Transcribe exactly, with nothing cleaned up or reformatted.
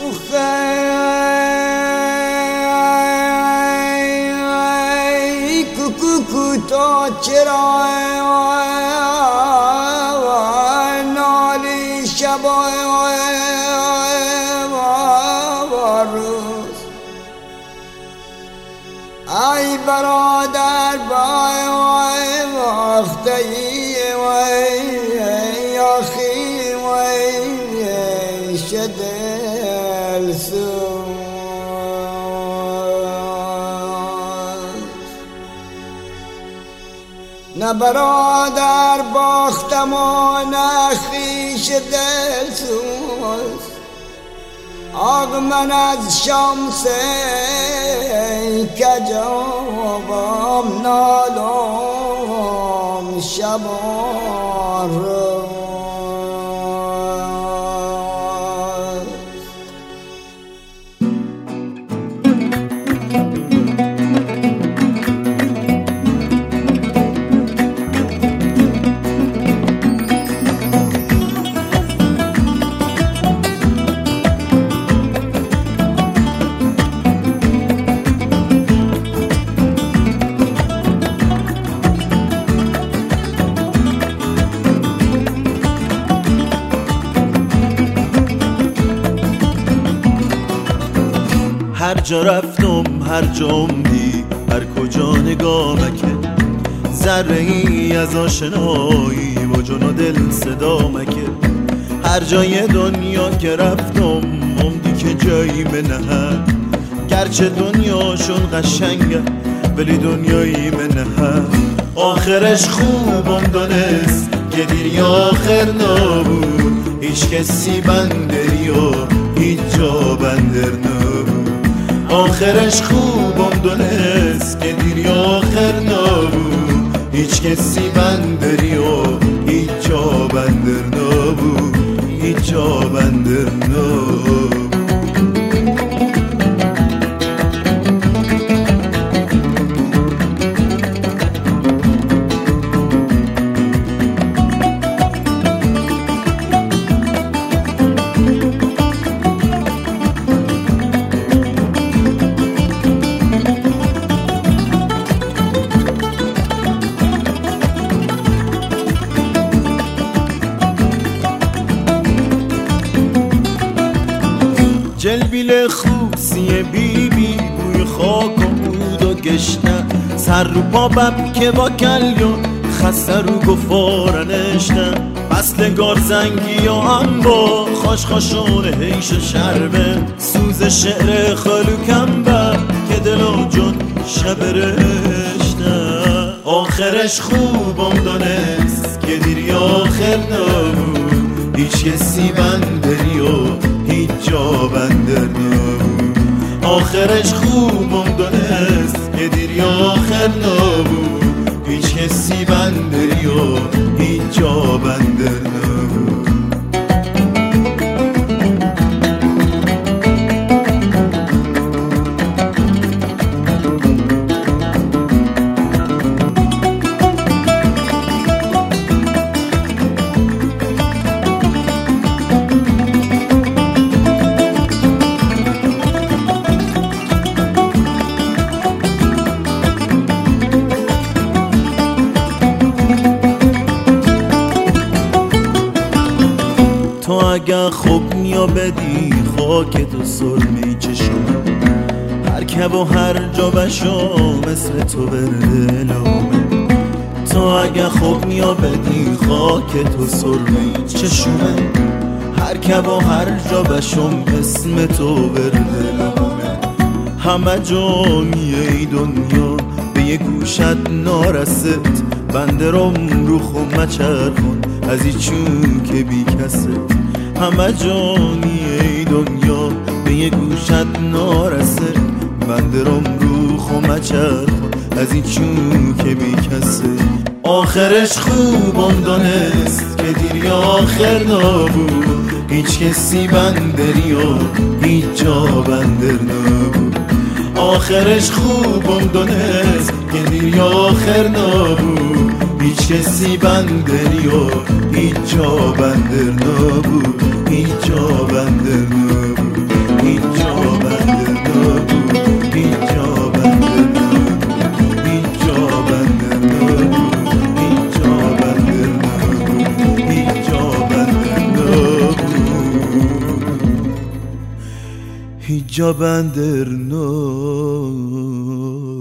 تا چرا نالی شب و روز ای برادر بای وقتی وی آخی وی شدل سو نه برادر باختم و نه خویش دل سوز آگ من از شمس کجابم نالم شبان روز هر جا رفتم هر جام دی هر کجا نگامکه ذره ای از آشنایی با جان و دل صدا مکه هر جای دنیا که رفتم موندی که جایی منه گرچه دنیاشون قشنگه ولی دنیایی منه آخرش خوبم دانست که دیری آخر نبود هیچ کسی بندری و هیچ جا بندر نبود آخرش خوبم دونست که دیری آخر نبود هیچ کسی بندری و هیچ جا بندر نبود هیچ جا بندر نبود جلبیل خوصی بی بی بوی خاک و بود و گشنه سر رو پا بب که با کلیون خسته رو گفارنشنه فصل گارزنگی و هم با خوش خوشون حیش و شربه سوز شعر خلوکم بب که دل و جون شب رشنه آخرش خوبم دانست که دیری آخر نبود هیچ کسی بندری و هیچ جا بندر نبود آخرش خوبم دانست که دیری آخر نبود هیچ کسی بندری و هیچ جا بندر نبود تو اگه خوب نیا بدی خاک تو سرمی چشم هر که و هر جا بشم مثل تو بردلم تو اگه خوب نیا بدی خاک تو سرمی چشم هر که و هر جا بشم اسم تو بردلم همه جانی ای دنیا به یه گوشت نارست بندرم رو خمه چرخون از ایچون که بی کسه همه جانی ای دنیا به یه گوشت نارسه بندرم رو خمه چرخون از ایچون که بی کسه آخرش خوبم دانست که دیری آخر نبود هیچ کسی بندری و هیچ جا بندر نبود آخرش خوبم دانست که دیری آخر نبود هیچ کسی بندری و هیچ جا بندر نبود هیچ جا بندر نبود هیچ جا بندر نو